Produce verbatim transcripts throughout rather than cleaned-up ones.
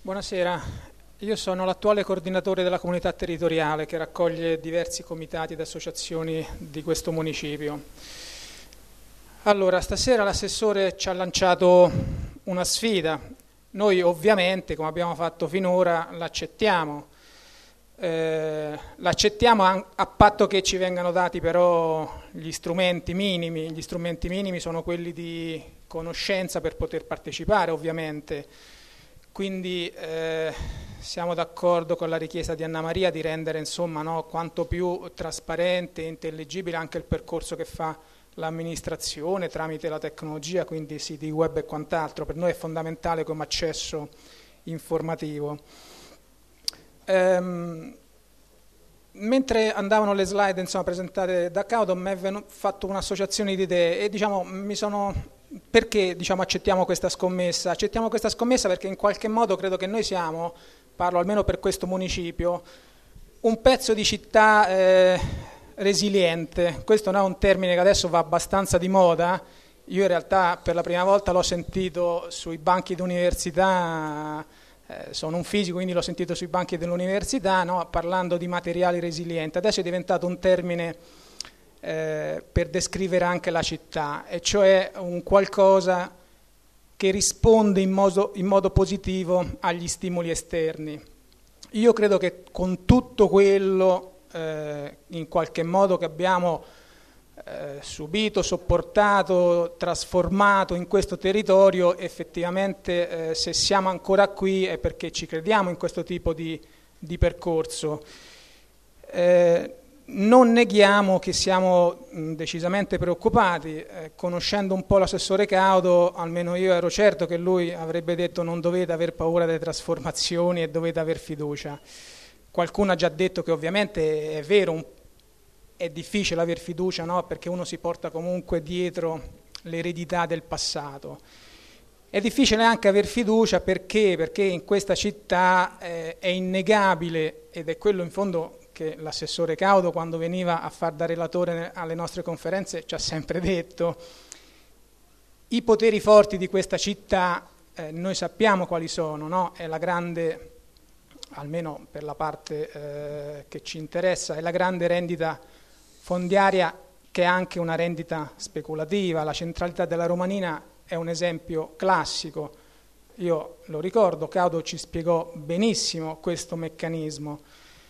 Buonasera, io sono l'attuale coordinatore della comunità territoriale che raccoglie diversi comitati ed associazioni di questo municipio. Allora, stasera l'assessore ci ha lanciato una sfida. Noi ovviamente, come abbiamo fatto finora, l'accettiamo. Eh, l'accettiamo a patto che ci vengano dati però gli strumenti minimi. Gli strumenti minimi sono quelli di conoscenza per poter partecipare, ovviamente. Quindi eh, siamo d'accordo con la richiesta di Anna Maria di rendere insomma, no, quanto più trasparente e intelligibile anche il percorso che fa l'amministrazione tramite la tecnologia, quindi siti web e quant'altro. Per noi è fondamentale come accesso informativo. Ehm, mentre andavano le slide insomma, presentate da Caudo, mi è fatto un'associazione di idee e diciamo, mi sono... Perché diciamo, accettiamo questa scommessa? Accettiamo questa scommessa perché in qualche modo credo che noi siamo, parlo almeno per questo municipio, un pezzo di città eh, resiliente. Questo non è un termine che adesso va abbastanza di moda. Io in realtà per la prima volta l'ho sentito sui banchi d'università, eh, sono un fisico quindi l'ho sentito sui banchi dell'università, no? Parlando di materiali resilienti. Adesso è diventato un termine Eh, per descrivere anche la città, e cioè un qualcosa che risponde in modo, in modo positivo agli stimoli esterni. Io credo che con tutto quello eh, in qualche modo che abbiamo eh, subito, sopportato, trasformato in questo territorio, effettivamente eh, se siamo ancora qui è perché ci crediamo in questo tipo di, di percorso. Eh, Non neghiamo che siamo decisamente preoccupati, eh, conoscendo un po' l'assessore Caudo, almeno io ero certo che lui avrebbe detto non dovete aver paura delle trasformazioni e dovete aver fiducia. Qualcuno ha già detto che ovviamente è vero, un, è difficile aver fiducia, no? Perché uno si porta comunque dietro l'eredità del passato. È difficile anche aver fiducia perché, perché in questa città eh, è innegabile, ed è quello in fondo che l'assessore Caudo quando veniva a far da relatore alle nostre conferenze ci ha sempre detto, i poteri forti di questa città eh, noi sappiamo quali sono, no? È la grande, almeno per la parte eh, che ci interessa, è la grande rendita fondiaria che è anche una rendita speculativa. La centralità della Romanina è un esempio classico, io lo ricordo, Caudo ci spiegò benissimo questo meccanismo.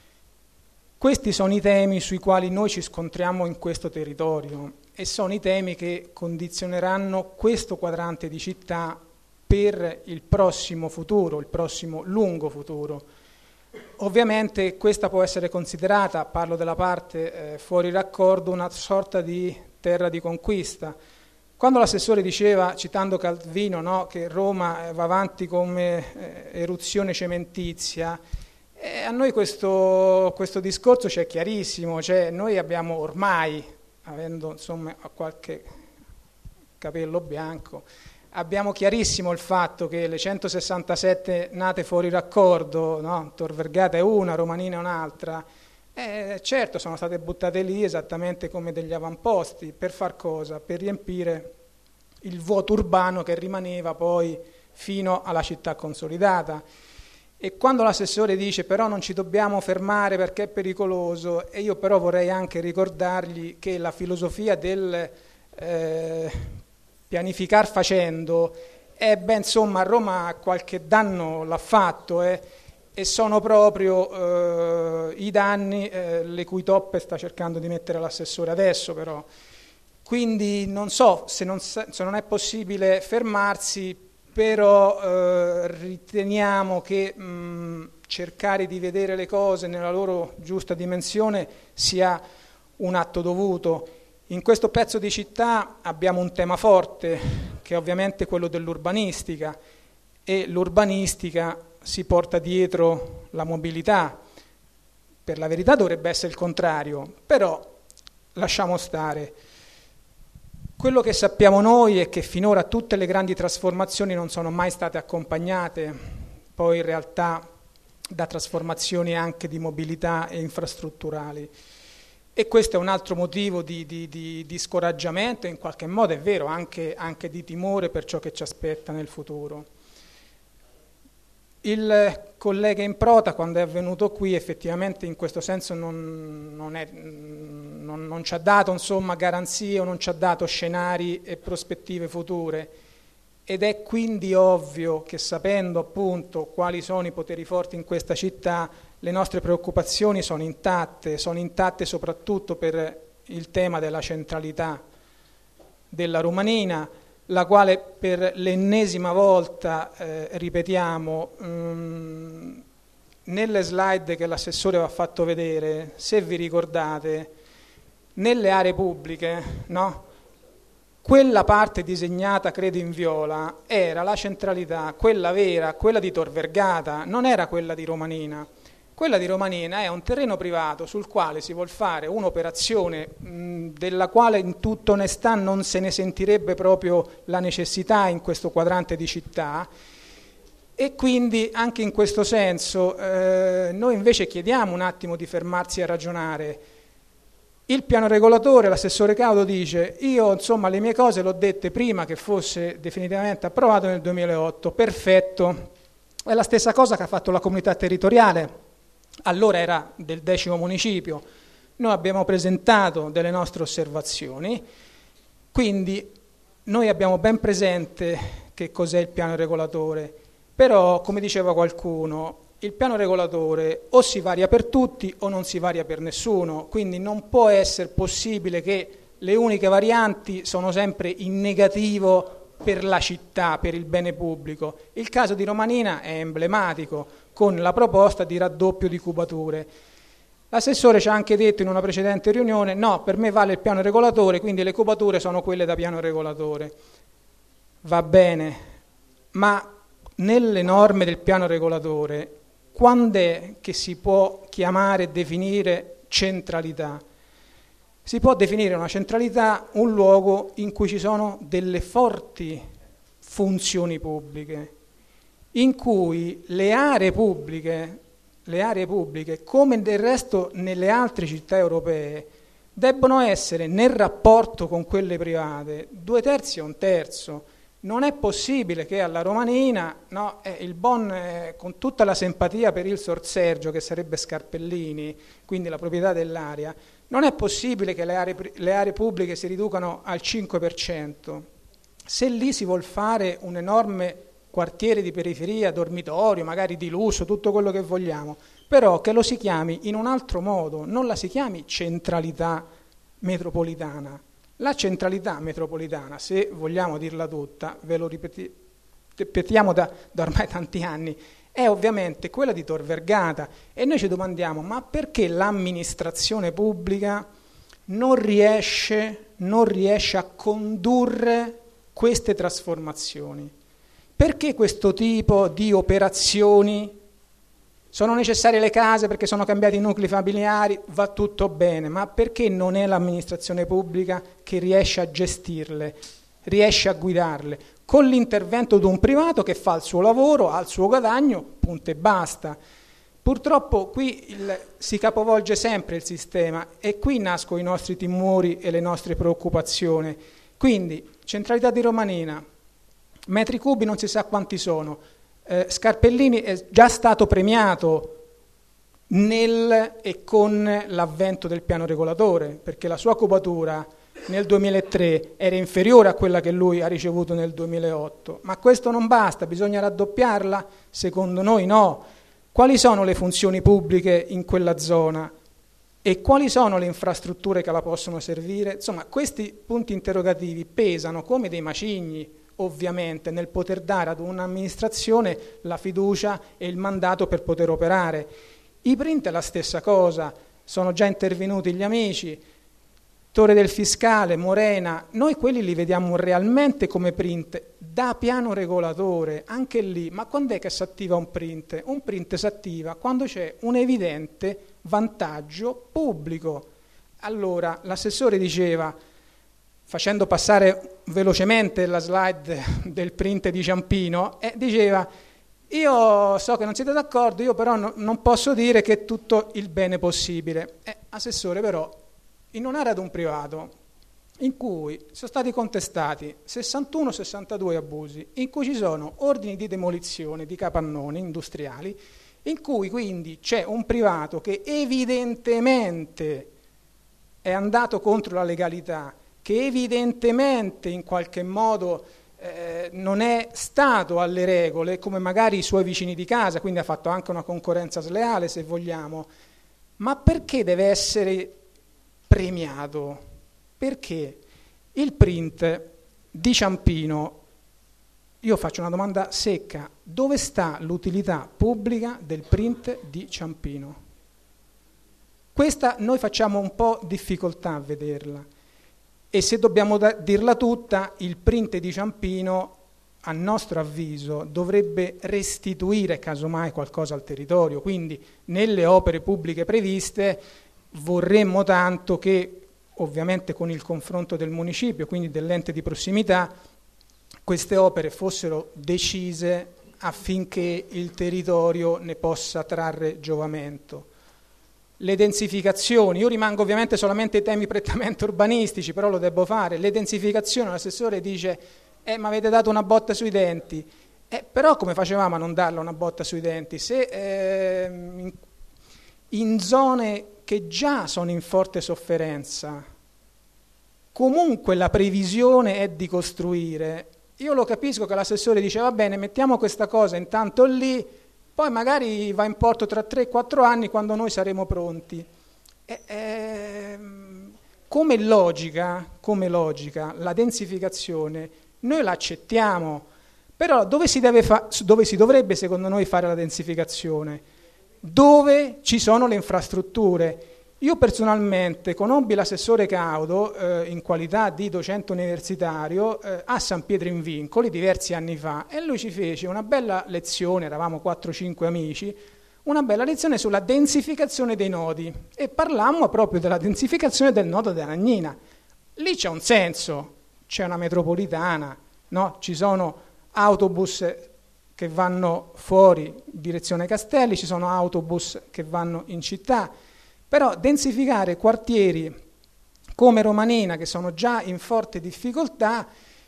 Questi sono i temi sui quali noi ci scontriamo in questo territorio e sono i temi che condizioneranno questo quadrante di città per il prossimo futuro, il prossimo lungo futuro. Ovviamente questa può essere considerata, parlo della parte eh, fuori raccordo, una sorta di terra di conquista. Quando l'assessore diceva, citando Calvino, no, che Roma va avanti come eh, eruzione cementizia, E a noi questo, questo discorso c'è chiarissimo, cioè noi abbiamo ormai, avendo insomma qualche capello bianco, abbiamo chiarissimo il fatto che le centosessantasette nate fuori raccordo, no? Tor Vergata è una, Romanina è un'altra, eh, certo sono state buttate lì esattamente come degli avamposti, per far cosa? Per riempire il vuoto urbano che rimaneva poi fino alla città consolidata. E quando l'assessore dice però non ci dobbiamo fermare perché è pericoloso, e io però vorrei anche ricordargli che la filosofia del eh, pianificar facendo, eh, beh, insomma a Roma qualche danno l'ha fatto eh, e sono proprio eh, i danni eh, le cui toppe sta cercando di mettere l'assessore adesso però. Quindi non so se non, se non è possibile fermarsi, però eh, riteniamo che mh, cercare di vedere le cose nella loro giusta dimensione sia un atto dovuto. In questo pezzo di città abbiamo un tema forte, che è ovviamente quello dell'urbanistica, e l'urbanistica si porta dietro la mobilità. Per la verità dovrebbe essere il contrario, però lasciamo stare. Quello che sappiamo noi è che finora tutte le grandi trasformazioni non sono mai state accompagnate poi in realtà da trasformazioni anche di mobilità e infrastrutturali. E questo è un altro motivo di, di, di, di scoraggiamento e in qualche modo è vero anche, anche di timore per ciò che ci aspetta nel futuro. Il collega Improta, quando è venuto qui, effettivamente in questo senso non, non, è, non, non ci ha dato insomma, garanzie o non ci ha dato scenari e prospettive future, ed è quindi ovvio che, sapendo appunto quali sono i poteri forti in questa città, le nostre preoccupazioni sono intatte, sono intatte soprattutto per il tema della centralità della Romanina, la quale per l'ennesima volta, eh, ripetiamo, mh, nelle slide che l'assessore vi ha fatto vedere, se vi ricordate, nelle aree pubbliche, no? Quella parte disegnata, credo in viola, era la centralità, quella vera, quella di Tor Vergata, non era quella di Romanina. Quella di Romanina è un terreno privato sul quale si vuol fare un'operazione mh, della quale in tutta onestà non se ne sentirebbe proprio la necessità in questo quadrante di città, e quindi anche in questo senso eh, noi invece chiediamo un attimo di fermarsi a ragionare. Il piano regolatore, l'assessore Caudo dice: io insomma le mie cose le ho dette prima che fosse definitivamente approvato nel duemilaotto, perfetto. È la stessa cosa che ha fatto la comunità territoriale. Allora era del decimo municipio, noi abbiamo presentato delle nostre osservazioni, quindi noi abbiamo ben presente che cos'è il piano regolatore, però come diceva qualcuno, il piano regolatore o si varia per tutti o non si varia per nessuno, quindi non può essere possibile che le uniche varianti sono sempre in negativo per la città, per il bene pubblico. Il caso di Romanina è emblematico, con la proposta di raddoppio di cubature. L'assessore ci ha anche detto in una precedente riunione: no, per me vale il piano regolatore, quindi le cubature sono quelle da piano regolatore. Va bene, ma nelle norme del piano regolatore, quando è che si può chiamare e definire centralità? Si può definire una centralità un luogo in cui ci sono delle forti funzioni pubbliche, in cui le aree pubbliche, le aree pubbliche, come del resto nelle altre città europee, debbono essere nel rapporto con quelle private due terzi e un terzo. Non è possibile che alla Romanina, no, eh, il Bon, eh, con tutta la simpatia per il Sor Sergio, che sarebbe Scarpellini, quindi la proprietà dell'area, non è possibile che le aree, le aree pubbliche si riducano al cinque per cento. Se lì si vuol fare un enorme quartiere di periferia, dormitorio, magari di lusso, tutto quello che vogliamo, però che lo si chiami in un altro modo, non la si chiami centralità metropolitana. La centralità metropolitana, se vogliamo dirla tutta, ve lo ripeti, ripetiamo da, da ormai tanti anni, è ovviamente quella di Tor Vergata, e noi ci domandiamo: ma perché l'amministrazione pubblica non riesce, non riesce a condurre queste trasformazioni? Perché questo tipo di operazioni? Sono necessarie le case perché sono cambiati i nuclei familiari, va tutto bene, ma perché non è l'amministrazione pubblica che riesce a gestirle, riesce a guidarle, con l'intervento di un privato che fa il suo lavoro, ha il suo guadagno, punto e basta. Purtroppo qui il, si capovolge sempre il sistema, e qui nascono i nostri timori e le nostre preoccupazioni. Quindi, centralità di Romanina, metri cubi non si sa quanti sono. Eh, Scarpellini è già stato premiato nel e con l'avvento del piano regolatore, perché la sua cubatura nel duemilatré era inferiore a quella che lui ha ricevuto nel duemilaotto, ma questo non basta, bisogna raddoppiarla? Secondo noi no. Quali sono le funzioni pubbliche in quella zona e quali sono le infrastrutture che la possono servire? Insomma, questi punti interrogativi pesano come dei macigni, ovviamente, nel poter dare ad un'amministrazione la fiducia e il mandato per poter operare. I print è la stessa cosa, sono già intervenuti gli amici, Torre del Fiscale, Morena, noi quelli li vediamo realmente come print da piano regolatore, anche lì. Ma quando è che si attiva un print? Un print si attiva quando c'è un evidente vantaggio pubblico. Allora, l'assessore diceva, facendo passare velocemente la slide del print di Ciampino, eh, diceva: io so che non siete d'accordo, io però no, non posso dire che è tutto il bene possibile. Eh, assessore, però, in un'area ad un privato, in cui sono stati contestati sessantuno sessantadue abusi, in cui ci sono ordini di demolizione di capannoni industriali, in cui quindi c'è un privato che evidentemente è andato contro la legalità, che evidentemente in qualche modo eh, non è stato alle regole, come magari i suoi vicini di casa, quindi ha fatto anche una concorrenza sleale, se vogliamo. Ma perché deve essere premiato? Perché il print di Ciampino, io faccio una domanda secca, dove sta l'utilità pubblica del print di Ciampino? Questa noi facciamo un po' difficoltà a vederla, e se dobbiamo da- dirla tutta, il print di Ciampino, a nostro avviso, dovrebbe restituire casomai qualcosa al territorio, quindi nelle opere pubbliche previste vorremmo tanto che, ovviamente con il confronto del municipio, quindi dell'ente di prossimità, queste opere fossero decise affinché il territorio ne possa trarre giovamento. Le densificazioni, io rimango ovviamente solamente ai temi prettamente urbanistici, però lo devo fare. Le densificazioni, l'assessore dice, eh, ma avete dato una botta sui denti. Eh, però come facevamo a non darla una botta sui denti? Se eh, in, in zone che già sono in forte sofferenza, comunque la previsione è di costruire, io lo capisco che l'assessore dice va bene, mettiamo questa cosa intanto lì, poi magari va in porto tra tre quattro anni quando noi saremo pronti. E, eh, come logica, come logica, la densificazione noi la accettiamo, però dove si, deve fa- dove si dovrebbe secondo noi fare la densificazione? Dove ci sono le infrastrutture. Io personalmente conobbi l'assessore Caudo eh, in qualità di docente universitario eh, a San Pietro in Vincoli diversi anni fa, e lui ci fece una bella lezione, eravamo quattro cinque amici, una bella lezione sulla densificazione dei nodi, e parlammo proprio della densificazione del nodo di Aragnina. Lì c'è un senso, c'è una metropolitana, no? Ci sono autobus che vanno fuori direzione Castelli, ci sono autobus che vanno in città, però densificare quartieri come Romanina, che sono già in forte difficoltà,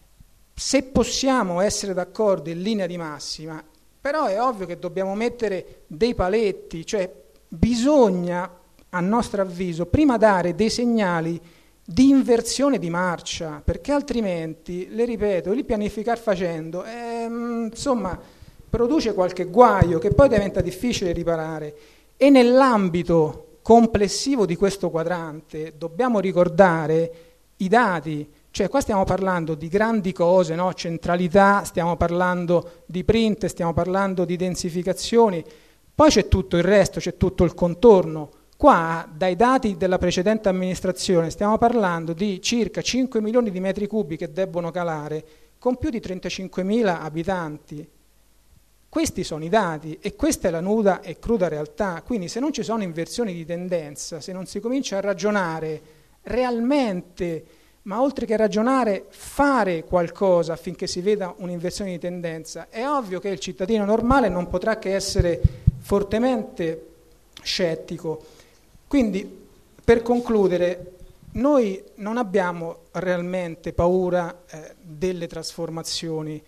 se possiamo essere d'accordo in linea di massima, però è ovvio che dobbiamo mettere dei paletti, cioè bisogna, a nostro avviso, prima dare dei segnali di inversione di marcia, perché altrimenti, le ripeto, il pianificare facendo, ehm, insomma, produce qualche guaio che poi diventa difficile riparare. E nell'ambito complessivo di questo quadrante dobbiamo ricordare i dati, cioè qua stiamo parlando di grandi cose, no? Centralità, stiamo parlando di print, stiamo parlando di densificazioni, poi c'è tutto il resto, c'è tutto il contorno. Qua dai dati della precedente amministrazione stiamo parlando di circa cinque milioni di metri cubi che debbono calare con più di trentacinquemila abitanti. Questi sono i dati e questa è la nuda e cruda realtà, quindi se non ci sono inversioni di tendenza, se non si comincia a ragionare realmente, ma oltre che ragionare, fare qualcosa affinché si veda un'inversione di tendenza, è ovvio che il cittadino normale non potrà che essere fortemente scettico. Quindi, per concludere, noi non abbiamo realmente paura eh, delle trasformazioni.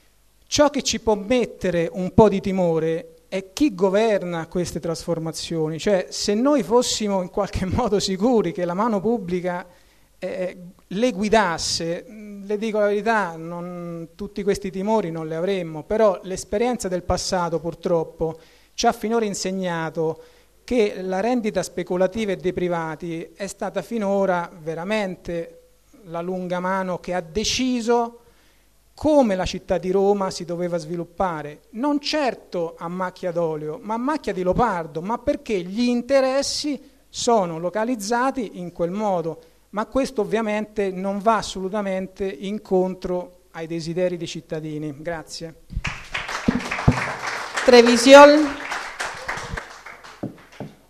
Ciò che ci può mettere un po' di timore è chi governa queste trasformazioni, cioè se noi fossimo in qualche modo sicuri che la mano pubblica eh, le guidasse, le dico la verità, non, tutti questi timori non li avremmo, però l'esperienza del passato purtroppo ci ha finora insegnato che la rendita speculativa e dei privati è stata finora veramente la lunga mano che ha deciso come la città di Roma si doveva sviluppare, non certo a macchia d'olio, ma a macchia di leopardo, ma perché gli interessi sono localizzati in quel modo, ma questo ovviamente non va assolutamente incontro ai desideri dei cittadini. Grazie. Trevisiol.